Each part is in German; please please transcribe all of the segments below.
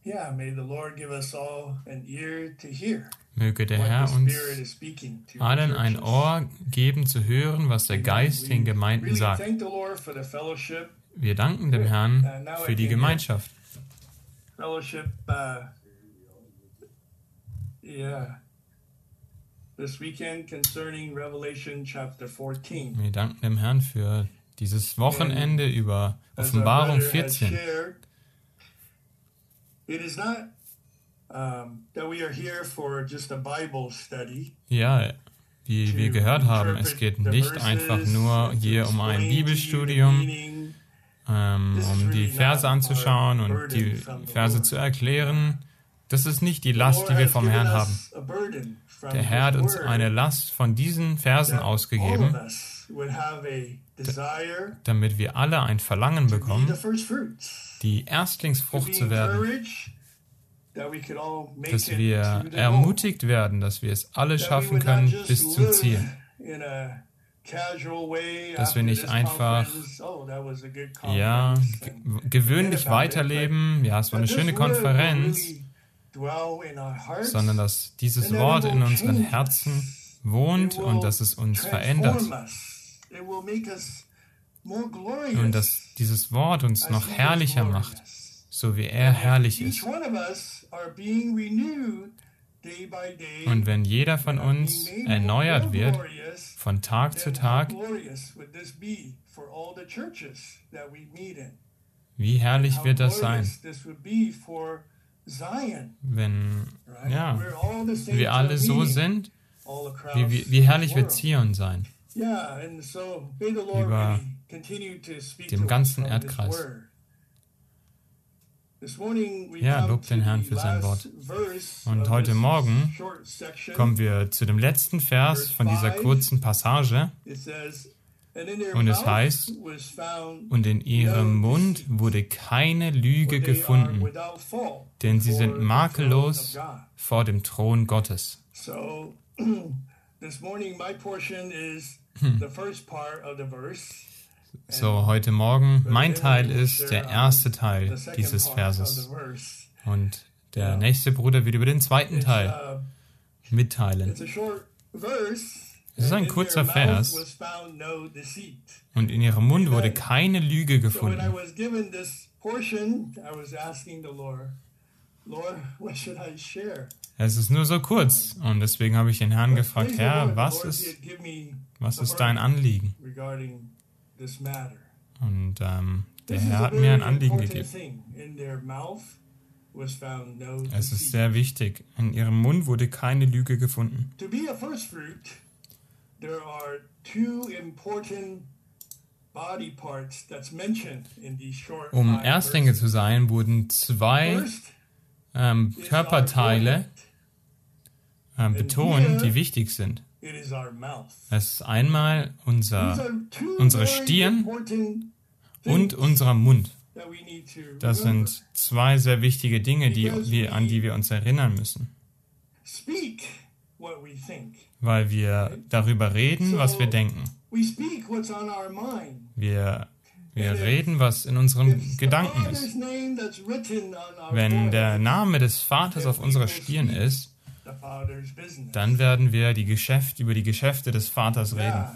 Möge der Herr uns allen ein Ohr geben zu hören, was der Geist den Gemeinden sagt. Wir danken dem Herrn für die Gemeinschaft. Wir danken dem Herrn für dieses Wochenende über Offenbarung 14. Ja, wie wir gehört haben, es geht nicht einfach nur hier um ein Bibelstudium, um die Verse anzuschauen und die Verse zu erklären. Das ist nicht die Last, die wir vom Herrn haben. Der Herr hat uns eine Last von diesen Versen ausgegeben, damit wir alle ein Verlangen bekommen, die Erstlingsfrucht zu werden, dass wir ermutigt werden, dass wir es alle schaffen können bis zum Ziel. Dass wir nicht einfach, gewöhnlich weiterleben, es war eine schöne Konferenz, sondern dass dieses Wort in unseren Herzen wohnt und dass es uns verändert. Und dass dieses Wort uns noch herrlicher macht, so wie er herrlich ist. Und wenn jeder von uns erneuert wird, von Tag zu Tag, wie herrlich wird das sein, wenn wir alle so sind, wie herrlich wird Zion sein, über dem ganzen Erdkreis. Lobt den Herrn für sein Wort. Und heute Morgen kommen wir zu dem letzten Vers von dieser kurzen Passage. Und es heißt, und in ihrem Mund wurde keine Lüge gefunden, denn sie sind makellos vor dem Thron Gottes. So, heute Morgen, mein Teil ist der erste Teil dieses Verses. Und der nächste Bruder wird über den zweiten Teil mitteilen. Es ist ein kurzer Vers. Und in ihrem Mund wurde keine Lüge gefunden. Es ist nur so kurz. Und deswegen habe ich den Herrn gefragt, Herr, was ist dein Anliegen? Und der Herr hat mir ein Anliegen gegeben. Es ist sehr wichtig. In ihrem Mund wurde keine Lüge gefunden. Um Erstlinge zu sein, wurden zwei Körperteile betont, die wichtig sind. Es ist einmal unsere Stirn und unser Mund. Das sind zwei sehr wichtige Dinge, an die wir uns erinnern müssen. Weil wir darüber reden, was wir denken. Wir reden, was in unseren Gedanken ist. Wenn der Name des Vaters auf unserer Stirn ist, dann werden wir über die Geschäfte des Vaters reden.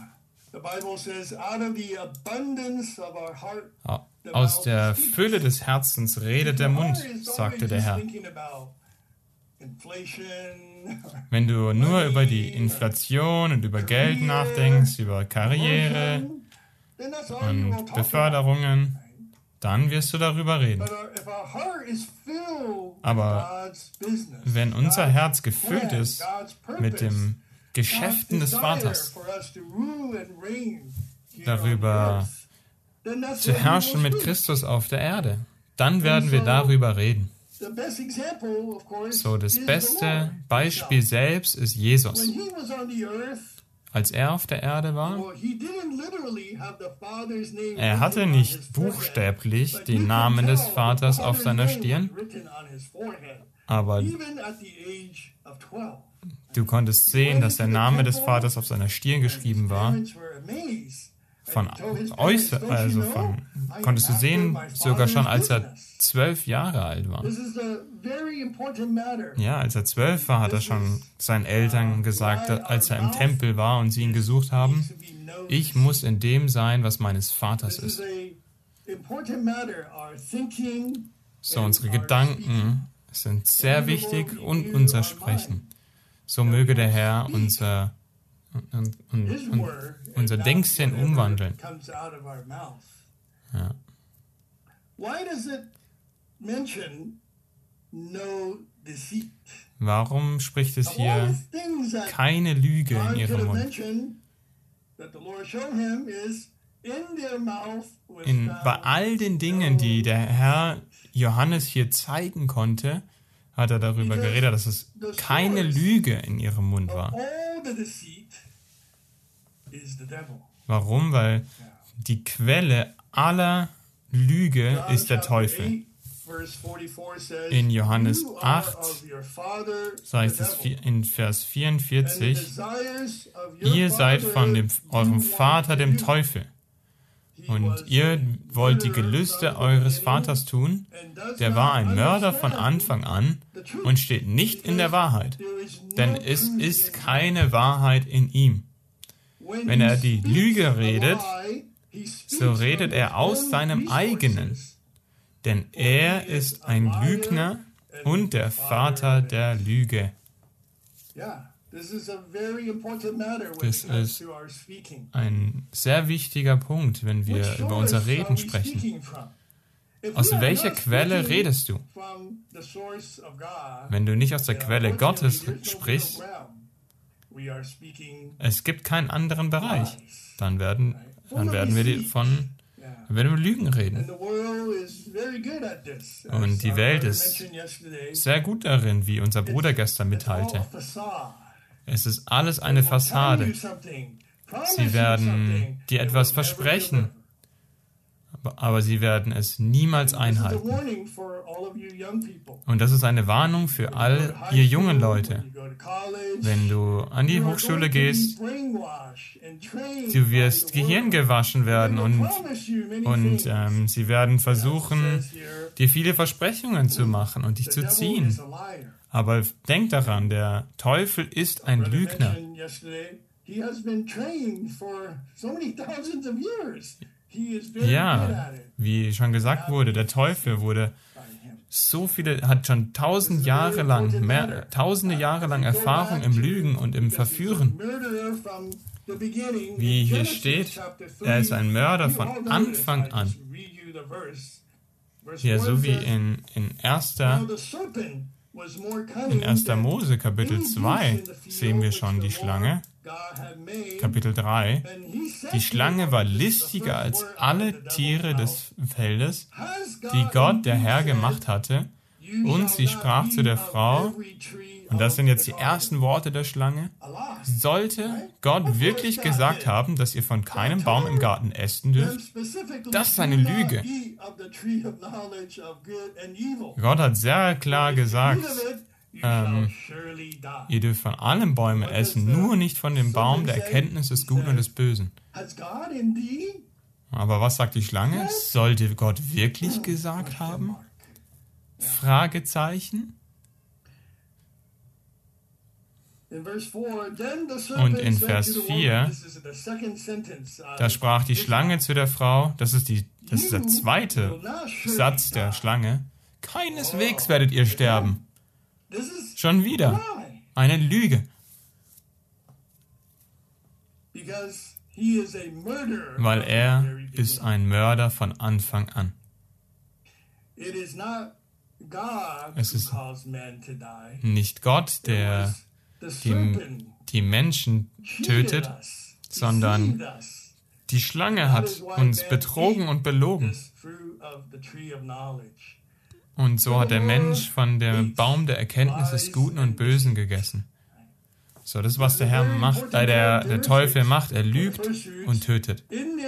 Aus der Fülle des Herzens redet der Mund, sagte der Herr. Wenn du nur über die Inflation und über Geld nachdenkst, über Karriere und Beförderungen, dann wirst du darüber reden. Aber wenn unser Herz gefüllt ist mit den Geschäften des Vaters, darüber zu herrschen mit Christus auf der Erde, dann werden wir darüber reden. So, das beste Beispiel selbst ist Jesus. Als er auf der Erde war, er hatte nicht buchstäblich den Namen des Vaters auf seiner Stirn, aber du konntest sehen, dass der Name des Vaters auf seiner Stirn geschrieben war. konntest du sehen, sogar schon als er 12 Jahre alt war. Ja, als er 12 war, hat er schon seinen Eltern gesagt, als er im Tempel war und sie ihn gesucht haben, ich muss in dem sein, was meines Vaters ist. So, unsere Gedanken sind sehr wichtig und unser Sprechen. So möge der Herr unser Denksinn umwandeln. Ja. Warum spricht es hier keine Lüge in ihrem Mund? Bei all den Dingen, die der Herr Johannes hier zeigen konnte, hat er darüber geredet, dass es keine Lüge in ihrem Mund war. Warum? Weil die Quelle aller Lüge ist der Teufel. In Johannes 8 sagt es in Vers 44, ihr seid von eurem Vater, dem Teufel. Und ihr wollt die Gelüste eures Vaters tun, der war ein Mörder von Anfang an und steht nicht in der Wahrheit, denn es ist keine Wahrheit in ihm. Wenn er die Lüge redet, so redet er aus seinem eigenen, denn er ist ein Lügner und der Vater der Lüge. Das ist ein sehr wichtiger Punkt, wenn wir über unser Reden sprechen. Aus welcher Quelle redest du? Wenn du nicht aus der Quelle Gottes sprichst, es gibt keinen anderen Bereich. Dann werden wir Lügen reden. Und die Welt ist sehr gut darin, wie unser Bruder gestern mitteilte. Es ist alles eine Fassade. Sie werden dir etwas versprechen, aber sie werden es niemals einhalten. Und das ist eine Warnung für all ihr jungen Leute. Wenn du an die Hochschule gehst, du wirst gehirngewaschen werden und sie werden versuchen, dir viele Versprechungen zu machen und dich zu ziehen. Aber denk daran, der Teufel ist ein Lügner. Ja, wie schon gesagt wurde, der Teufel hat schon tausende Jahre lang Erfahrung im Lügen und im Verführen. Wie hier steht, er ist ein Mörder von Anfang an. Ja, so wie in 1. Mose, Kapitel 2, sehen wir schon die Schlange. Kapitel 3. Die Schlange war listiger als alle Tiere des Feldes, die Gott, der Herr, gemacht hatte. Und sie sprach zu der Frau, und das sind jetzt die ersten Worte der Schlange, sollte Gott wirklich gesagt haben, dass ihr von keinem Baum im Garten essen dürft? Das ist eine Lüge. Gott hat sehr klar gesagt, ihr dürft von allen Bäumen essen, nur nicht von dem Baum der Erkenntnis des Guten und des Bösen. Aber was sagt die Schlange? Sollte Gott wirklich gesagt haben? Fragezeichen. Und in Vers 4, da sprach die Schlange zu der Frau, das ist der zweite Satz der Schlange, keineswegs werdet ihr sterben. Schon wieder eine Lüge. Weil er ist ein Mörder von Anfang an. Es ist nicht Gott, der die Menschen tötet, sondern die Schlange hat uns betrogen und belogen. Und so hat der Mensch von dem Baum der Erkenntnis des Guten und Bösen gegessen. So, das ist, was der Herr macht, der Teufel macht. Er lügt und tötet.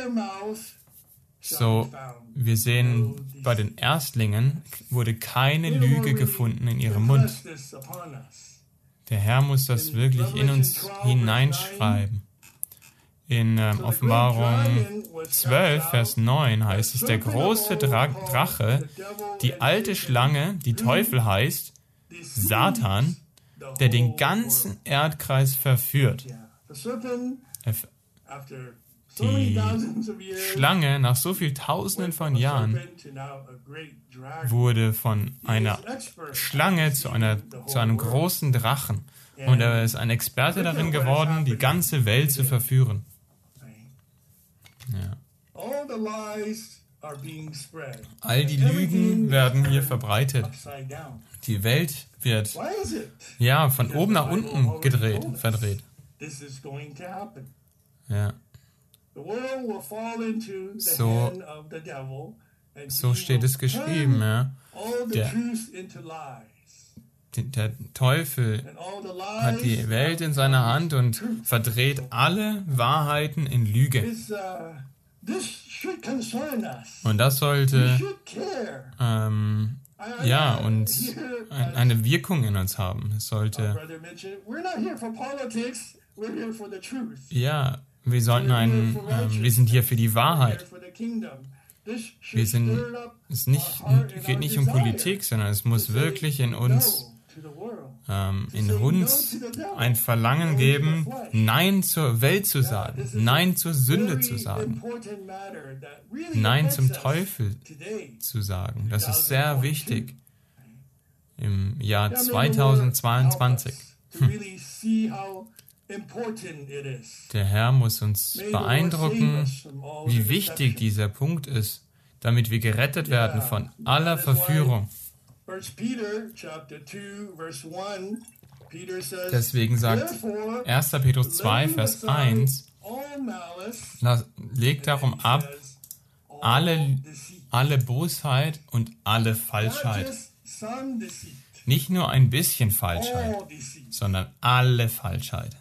So, wir sehen, bei den Erstlingen wurde keine Lüge gefunden in ihrem Mund. Der Herr muss das wirklich in uns hineinschreiben. In Offenbarung 12, Vers 9 heißt es, der große Drache, die alte Schlange, die Teufel heißt, Satan, der den ganzen Erdkreis verführt. Die Schlange, nach so vielen Tausenden von Jahren, wurde von einer Schlange zu einem großen Drachen. Und er ist ein Experte darin geworden, die ganze Welt zu verführen. Ja. All die Lügen werden hier verbreitet. Die Welt wird von oben nach unten verdreht. Ja. So steht es geschrieben. Ja. Der Teufel hat die Welt in seiner Hand und verdreht alle Wahrheiten in Lüge. Und das sollte uns eine Wirkung in uns haben. Es sollte wir sind hier für die Wahrheit. Es geht nicht um Politik, sondern es muss wirklich in uns ein Verlangen geben, Nein zur Welt zu sagen, Nein zur Sünde zu sagen, Nein zum Teufel zu sagen. Das ist sehr wichtig im Jahr 2022. Der Herr muss uns beeindrucken, wie wichtig dieser Punkt ist, damit wir gerettet werden von aller Verführung. Deswegen sagt 1. Petrus 2, Vers 1, legt darum ab, alle Bosheit und alle Falschheit. Nicht nur ein bisschen Falschheit, sondern alle Falschheit.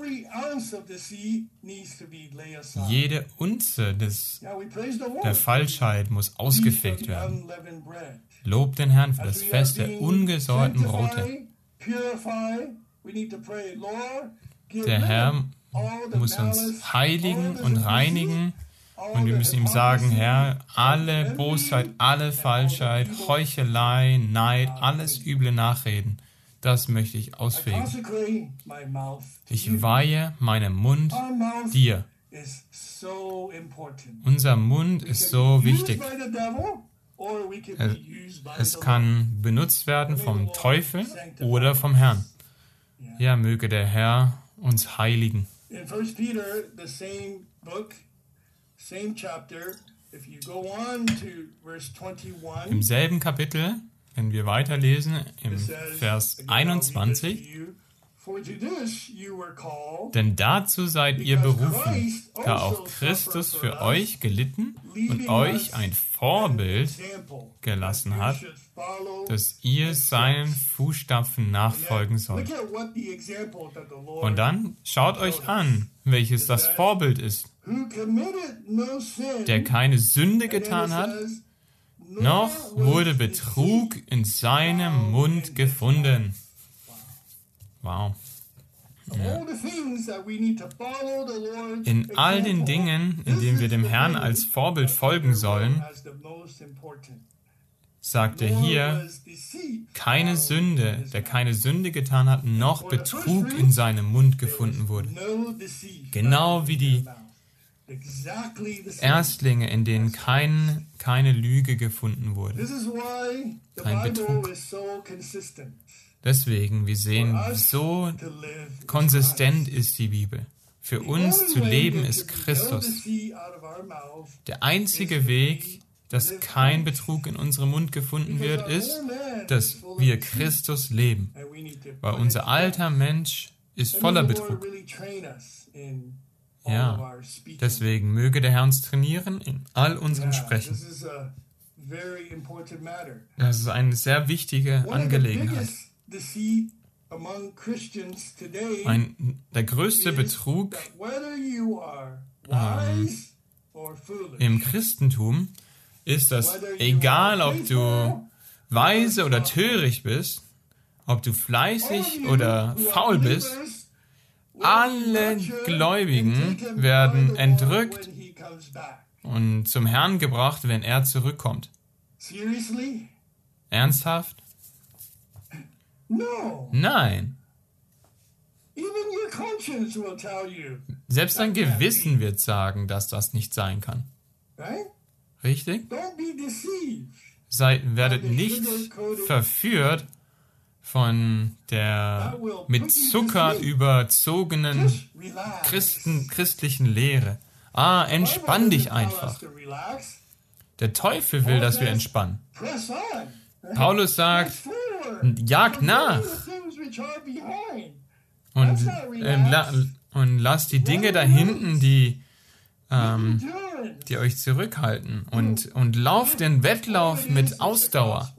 Jede Unze der Falschheit muss ausgefegt werden. Lobt den Herrn für das Fest der ungesäuerten Brote. Der Herr muss uns heiligen und reinigen und wir müssen ihm sagen, Herr, alle Bosheit, alle Falschheit, Heuchelei, Neid, alles üble Nachreden, das möchte ich ausfegen. Ich weihe meinen Mund dir. Unser Mund ist so wichtig. Es kann benutzt werden vom Teufel oder vom Herrn. Ja, möge der Herr uns heiligen. Im selben Kapitel, wenn wir weiterlesen, im Vers 21, denn dazu seid ihr berufen, da auch Christus für euch gelitten und euch ein Vorbild gelassen hat, dass ihr seinen Fußstapfen nachfolgen sollt. Und dann schaut euch an, welches das Vorbild ist, der keine Sünde getan hat, noch wurde Betrug in seinem Mund gefunden. Wow. Ja. In all den Dingen, in denen wir dem Herrn als Vorbild folgen sollen, sagt er hier, keine Sünde, der keine Sünde getan hat, noch Betrug in seinem Mund gefunden wurde. Genau wie die Erstlinge, in denen keine Lüge gefunden wurde. Kein Betrug. Deswegen, wir sehen, so konsistent ist die Bibel. Für uns zu leben ist Christus. Der einzige Weg, dass kein Betrug in unserem Mund gefunden wird, ist, dass wir Christus leben. Weil unser alter Mensch ist voller Betrug. Ja, deswegen möge der Herr uns trainieren in all unserem Sprechen. Das ist eine sehr wichtige Angelegenheit. Der größte Betrug im Christentum ist, dass egal ob du weise oder töricht bist, ob du fleißig oder faul bist, alle Gläubigen werden entrückt und zum Herrn gebracht, wenn er zurückkommt. Ernsthaft? Nein. Selbst dein Gewissen wird sagen, dass das nicht sein kann. Richtig? Werdet nicht verführt von der mit Zucker überzogenen christlichen Lehre. Entspann dich einfach. Der Teufel will, dass wir entspannen. Paulus sagt, jagt nach und lasst die Dinge da hinten, die euch zurückhalten und lauft den Wettlauf mit Ausdauer.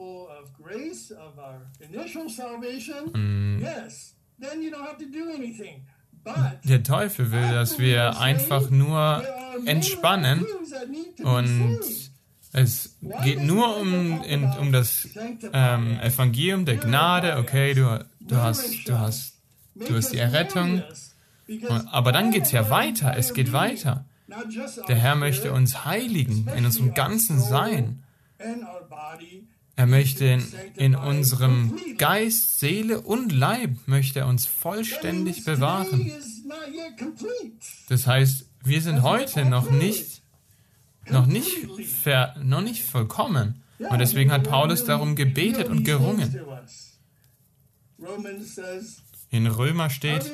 Der Teufel will, dass wir einfach nur entspannen und es geht nur um das Evangelium der Gnade. Okay, du hast die Errettung, aber dann geht es ja weiter. Es geht weiter. Der Herr möchte uns heiligen in unserem ganzen Sein. Er möchte in unserem Geist, Seele und Leib möchte er uns vollständig bewahren. Das heißt, wir sind heute noch nicht vollkommen. Und deswegen hat Paulus darum gebetet und gerungen. In Römer steht,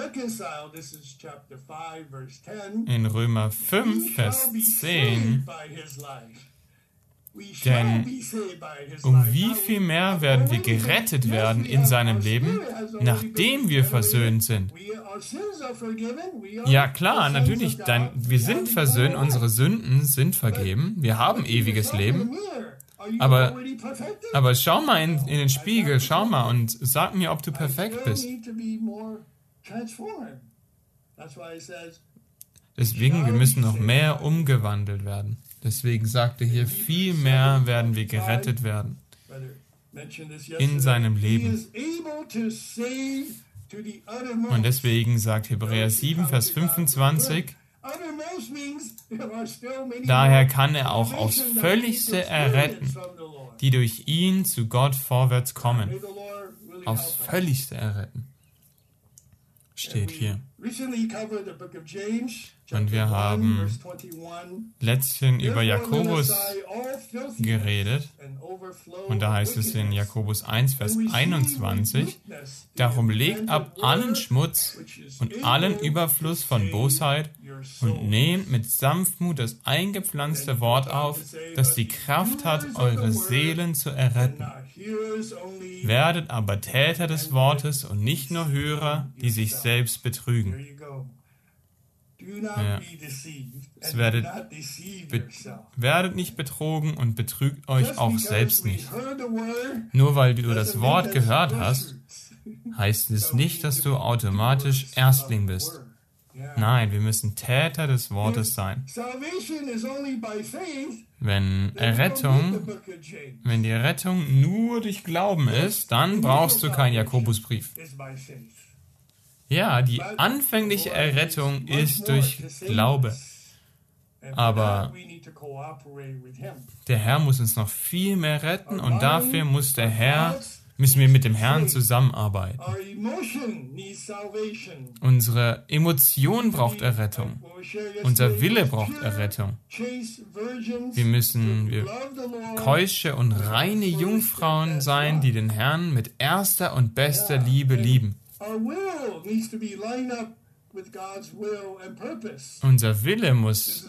in Römer 5, Vers 10, denn um wie viel mehr werden wir gerettet werden in seinem Leben, nachdem wir versöhnt sind? Ja klar, natürlich, wir sind versöhnt, unsere Sünden sind vergeben, wir haben ewiges Leben. Aber schau mal in den Spiegel, schau mal und sag mir, ob du perfekt bist. Deswegen, wir müssen noch mehr umgewandelt werden. Deswegen sagte hier, viel mehr werden wir gerettet werden in seinem Leben. Und deswegen sagt Hebräer 7, Vers 25, daher kann er auch aufs Völligste erretten, die durch ihn zu Gott vorwärts kommen. Aufs Völligste erretten. Steht hier. Und wir haben letztens über Jakobus geredet. Und da heißt es in Jakobus 1, Vers 21, darum legt ab allen Schmutz und allen Überfluss von Bosheit und nehmt mit Sanftmut das eingepflanzte Wort auf, das die Kraft hat, eure Seelen zu erretten. Werdet aber Täter des Wortes und nicht nur Hörer, die sich selbst betrügen. Ja. Werdet nicht betrogen und betrügt euch auch selbst nicht. Nur weil du das Wort gehört hast, heißt es nicht, dass du automatisch Erstling bist. Nein, wir müssen Täter des Wortes sein. Wenn die Errettung nur durch Glauben ist, dann brauchst du keinen Jakobusbrief. Ja, die anfängliche Errettung ist durch Glaube. Aber der Herr muss uns noch viel mehr retten und dafür müssen wir mit dem Herrn zusammenarbeiten. Unsere Emotion braucht Errettung. Unser Wille braucht Errettung. Wir keusche und reine Jungfrauen sein, die den Herrn mit erster und bester Liebe lieben. Unser Wille muss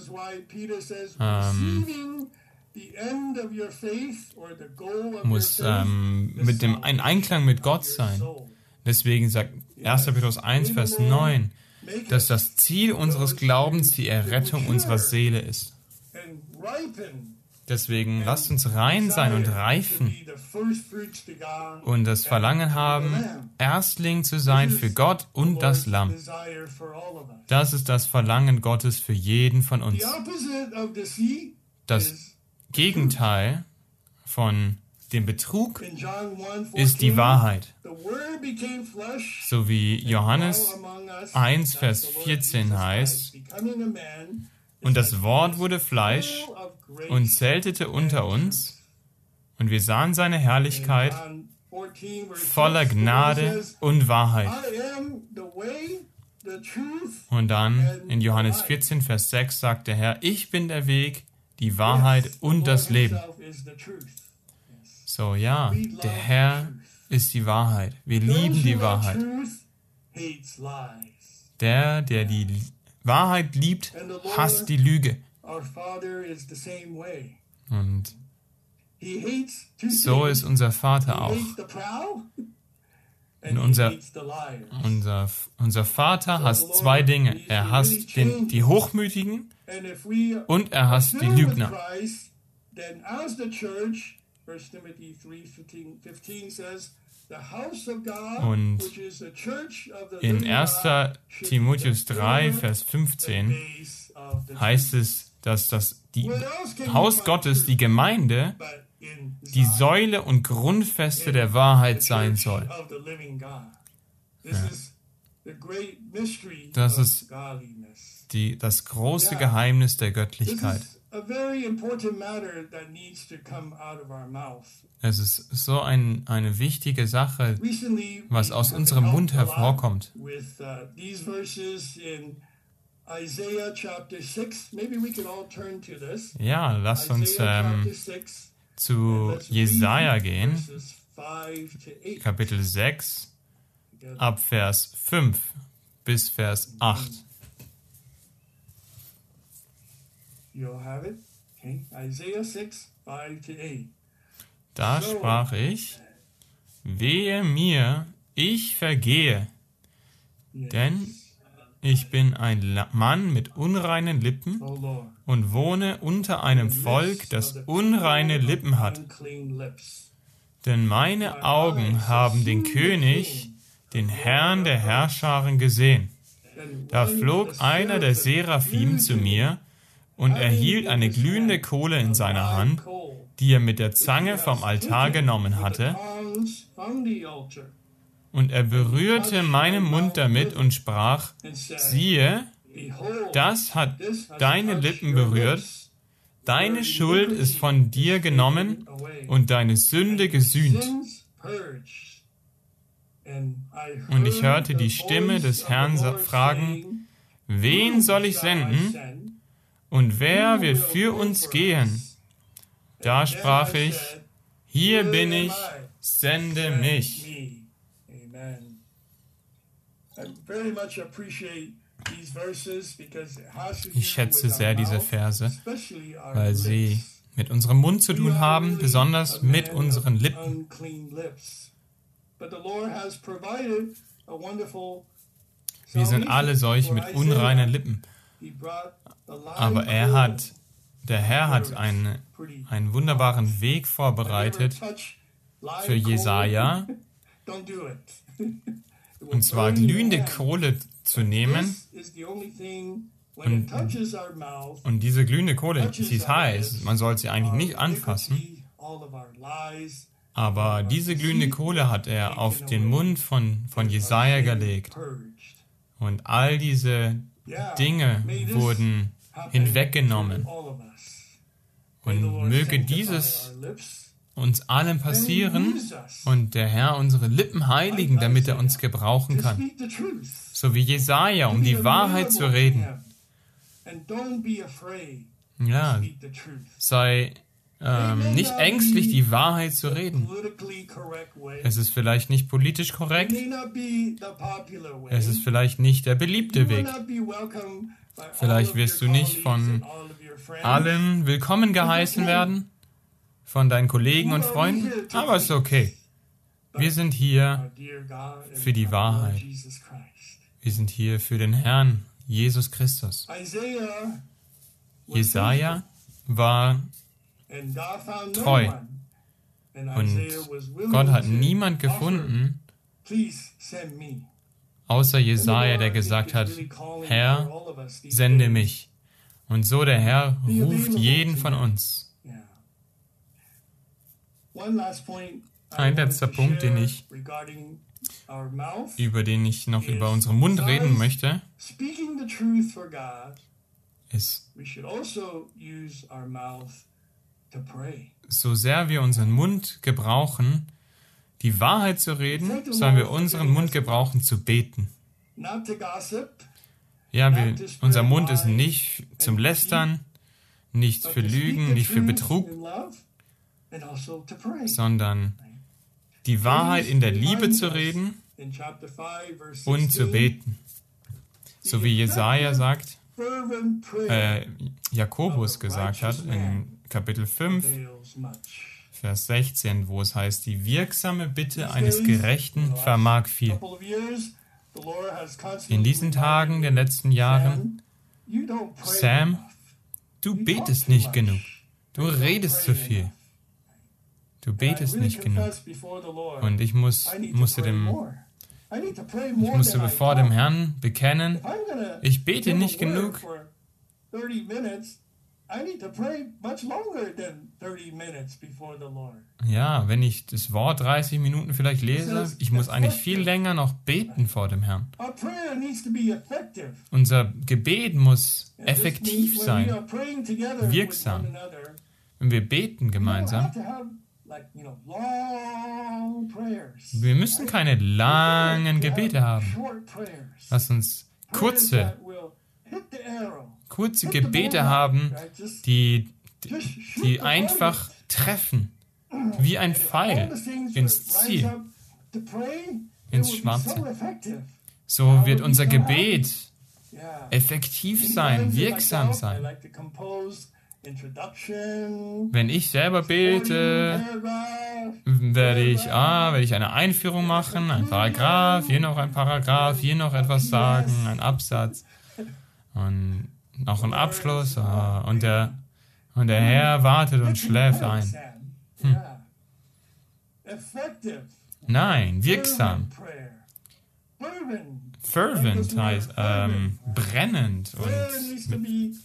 in Einklang mit Gott sein. Deswegen sagt 1. Petrus 1, Vers 9, dass das Ziel unseres Glaubens die Errettung unserer Seele ist. Deswegen lasst uns rein sein und reifen und das Verlangen haben, Erstling zu sein für Gott und das Lamm. Das ist das Verlangen Gottes für jeden von uns. Das Gegenteil von dem Betrug ist die Wahrheit. So wie Johannes 1, Vers 14 heißt, und das Wort wurde Fleisch und zeltete unter uns, und wir sahen seine Herrlichkeit voller Gnade und Wahrheit. Und dann in Johannes 14, Vers 6 sagt der Herr, ich bin der Weg, die Wahrheit und das Leben. So, ja, der Herr ist die Wahrheit. Wir lieben die Wahrheit. Der die Wahrheit liebt, hasst die Lüge. Und so ist unser Vater auch. Und unser Vater hasst zwei Dinge. Er hasst die Hochmütigen und er hasst die Lügner. Und in 1. Timotheus 3, Vers 15 heißt es, dass das Haus Gottes, die Gemeinde, die Säule und Grundfeste der Wahrheit sein soll. Ja. Das ist das große Geheimnis der Göttlichkeit. Es ist so eine wichtige Sache, was aus unserem Mund hervorkommt. Ja, lasst uns zu Jesaja gehen, Kapitel 6, ab Vers 5 bis Vers 8. Da sprach ich, wehe mir, ich vergehe, denn ich bin ein Mann mit unreinen Lippen und wohne unter einem Volk, das unreine Lippen hat. Denn meine Augen haben den König, den Herrn der Herrscharen gesehen. Da flog einer der Seraphim zu mir und erhielt eine glühende Kohle in seiner Hand, die er mit der Zange vom Altar genommen hatte. Und er berührte meinen Mund damit und sprach, siehe, das hat deine Lippen berührt, deine Schuld ist von dir genommen und deine Sünde gesühnt. Und ich hörte die Stimme des Herrn fragen, wen soll ich senden und wer wird für uns gehen? Da sprach ich, hier bin ich, sende mich. Ich schätze sehr diese Verse, weil sie mit unserem Mund zu tun haben, besonders mit unseren Lippen. Wir sind alle solche mit unreinen Lippen. Aber der Herr hat einen wunderbaren Weg vorbereitet für Jesaja, und zwar glühende Kohle zu nehmen. Und diese glühende Kohle, sie ist heiß, man soll sie eigentlich nicht anfassen. Aber diese glühende Kohle hat er auf den Mund von Jesaja gelegt. Und all diese Dinge wurden hinweggenommen. Und möge dieses uns allen passieren und der Herr unsere Lippen heiligen, damit er uns gebrauchen kann. So wie Jesaja, um die Wahrheit zu reden. Ja, sei nicht ängstlich, die Wahrheit zu reden. Es ist vielleicht nicht politisch korrekt. Es ist vielleicht nicht der beliebte Weg. Vielleicht wirst du nicht von allen willkommen geheißen werden, von deinen Kollegen und Freunden, aber es ist okay. Wir sind hier für die Wahrheit. Wir sind hier für den Herrn, Jesus Christus. Jesaja war treu. Und Gott hat niemand gefunden, außer Jesaja, der gesagt hat, Herr, sende mich. Und so der Herr ruft jeden von uns. Ein letzter Punkt, über den ich noch über unseren Mund reden möchte, ist, so sehr wir unseren Mund gebrauchen, die Wahrheit zu reden, sollen wir unseren Mund gebrauchen, zu beten. Ja, unser Mund ist nicht zum Lästern, nicht für Lügen, nicht für Betrug, sondern die Wahrheit in der Liebe zu reden und zu beten. So wie Jesaja sagt, Jakobus gesagt hat in Kapitel 5, Vers 16, wo es heißt, die wirksame Bitte eines Gerechten vermag viel. In diesen Tagen der letzten Jahren, Sam, du betest nicht genug. Du redest zu viel. Du betest nicht genug. Und ich musste bevor dem Herrn bekennen, ich bete nicht genug. Ja, wenn ich das Wort 30 Minuten vielleicht lese, ich muss eigentlich viel länger noch beten vor dem Herrn. Unser Gebet muss effektiv sein, wirksam. Wenn wir beten gemeinsam, wir müssen keine langen Gebete haben. Lass uns kurze Gebete haben, die einfach treffen, wie ein Pfeil ins Ziel, ins Schwarze. So wird unser Gebet effektiv sein, wirksam sein. Wenn ich selber bete, werde ich eine Einführung machen, ein Paragraph, hier noch etwas sagen, ein Absatz und noch ein Abschluss und der Herr wartet und schläft ein. Nein, wirksam. Fervent heißt brennend und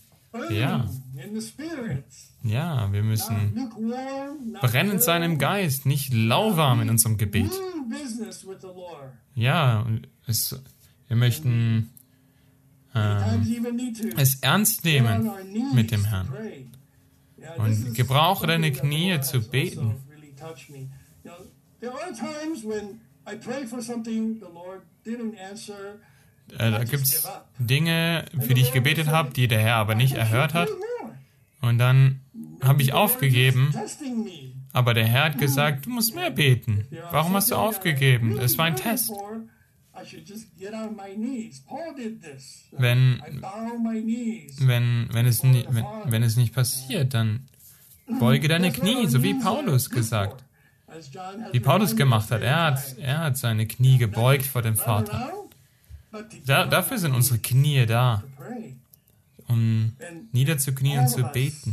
ja, wir müssen brennend sein im Geist, nicht lauwarm in unserem Gebet. Ja, wir möchten es ernst nehmen mit dem Herrn. Und gebrauche deine Knie zu beten. Da gibt es Dinge, für die ich gebetet habe, die der Herr aber nicht erhört hat. Und dann habe ich aufgegeben. Aber der Herr hat gesagt, du musst mehr beten. Warum hast du aufgegeben? Es war ein Test. Wenn es nicht passiert, dann beuge deine Knie, so wie Paulus gesagt. Wie Paulus gemacht hat. Er hat seine Knie gebeugt vor dem Vater. Dafür sind unsere Knie da, um niederzuknien und zu beten.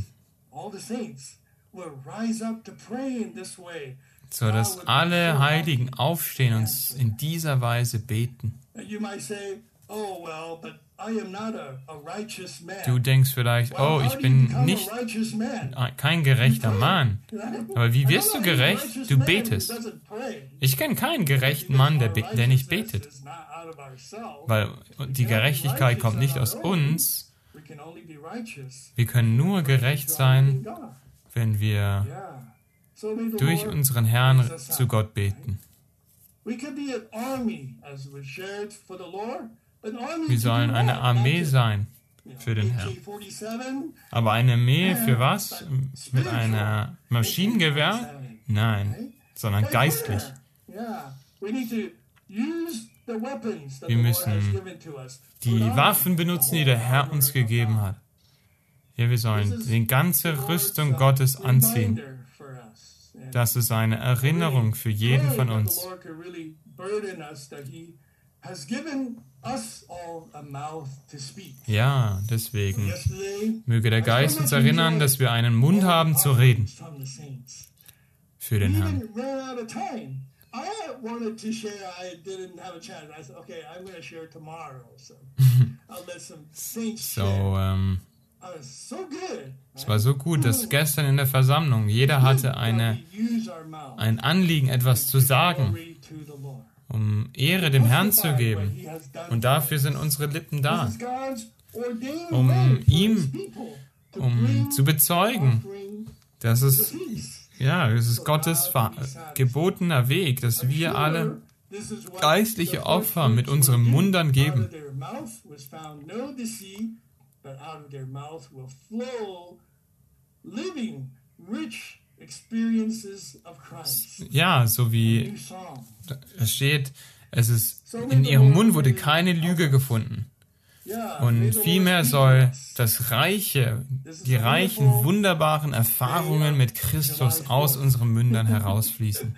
So dass alle Heiligen aufstehen und in dieser Weise beten. Du denkst vielleicht, ich bin kein gerechter Mann. Aber wie wirst du gerecht? Du betest. Ich kenne keinen gerechten Mann, der nicht betet. Weil die Gerechtigkeit kommt nicht aus uns. Wir können nur gerecht sein, wenn wir durch unseren Herrn zu Gott beten. Wir sollen eine Armee sein für den Herrn. Aber eine Armee für was? Mit einem Maschinengewehr? Nein, sondern geistlich. Wir müssen die Waffen benutzen, die der Herr uns gegeben hat. Ja, wir sollen die ganze Rüstung Gottes anziehen. Das ist eine Erinnerung für jeden von uns. Ja, deswegen möge der Geist uns erinnern, dass wir einen Mund haben zu reden für den Herrn. Es war so gut, dass gestern in der Versammlung jeder hatte ein Anliegen, etwas zu sagen, um Ehre dem Herrn zu geben. Und dafür sind unsere Lippen da, um zu bezeugen, dass es Gottes gebotener Weg, dass wir alle geistliche Opfer mit unseren Mundern geben. Ja, so wie es steht, in ihrem Mund wurde keine Lüge gefunden. Und vielmehr soll die reichen, wunderbaren Erfahrungen mit Christus aus unseren Mündern herausfließen.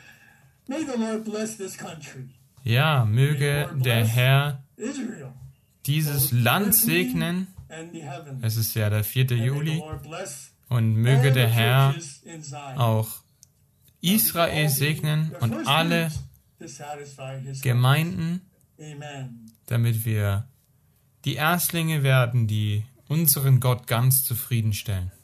Ja, möge der Herr dieses Land segnen. Es ist ja der 4. Juli. Und möge der Herr auch Israel segnen und alle Gemeinden, damit wir die Erstlinge werden, die unseren Gott ganz zufriedenstellen.